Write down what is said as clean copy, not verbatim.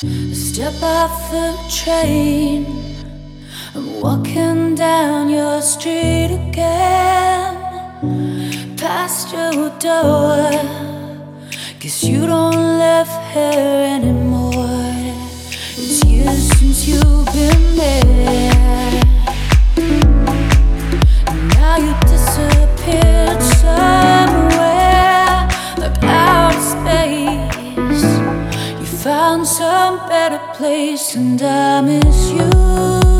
Step off the train, I'm walking down your street again, past your door. Guess you don't live here anymore. It's years since you've been there, and now you disappeared somewhere, like outer space. You found some better place, and I miss you.